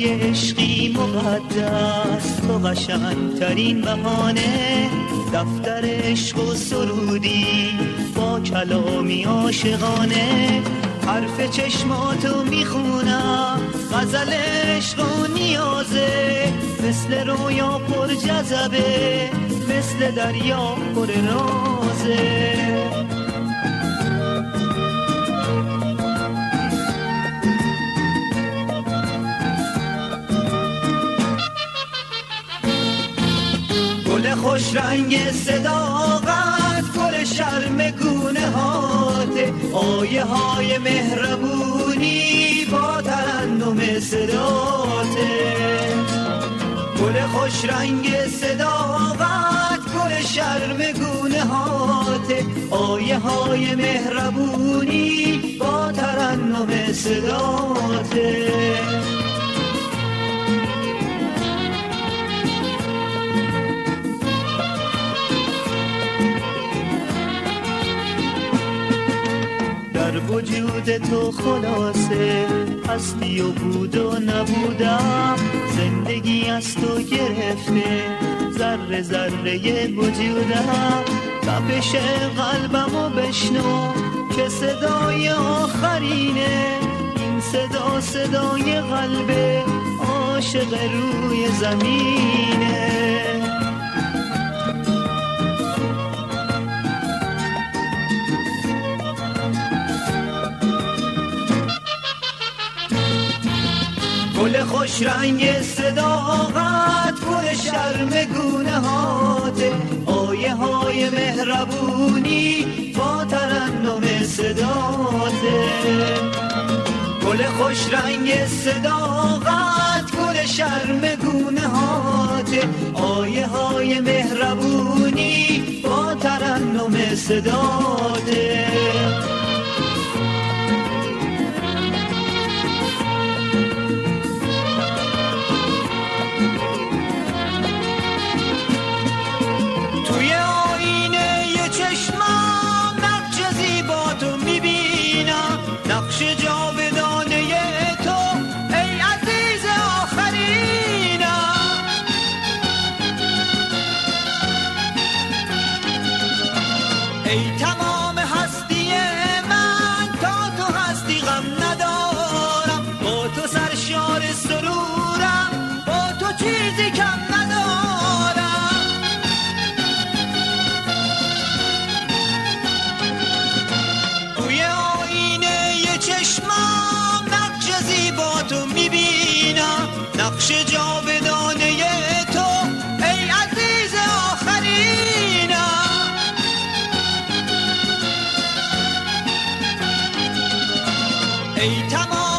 برای عشقی مقدس، تو قشنگترین بهانه، دفتر عشق و سرودی با کلامی عاشقانه. حرف چشماتو میخونم، غزل عشق و نیازه، مثل رویا پر جذبه، مثل دریا پر رازه. گل خوش رنگ صداقت، گل شرم گونه هاته، آیه های مهربونی با ترنم صداته. گل خوش رنگ صداقت، گل شرم گونه هاته، آیه های مهربونی با ترنم صداته. وجود تو خلاصه، هستی و بود و نبودم، زندگی از تو گرفته ذره ذره وجودم. تپش قلبمو بشنو که صدای آخرینه، این صدا صدای قلب عاشق روی زمینه. گل خوش رنگ صداقت، گل شرم گونه هاته، آیه های مهربونی با ترنم صداته. گل خوش رنگ صداقت، گل شرم گونه هاته، آیه های مهربونی با ترنم صداته. ای تمام هستی من، تا تو هستی غم ندارم، با تو سرشار سرورم، با تو چیزی کم ندارم. توی آینه ی چشمام نقش زیباتو میبینم، نقش جاودانه تو ای عزیز آخرینم. ای تمام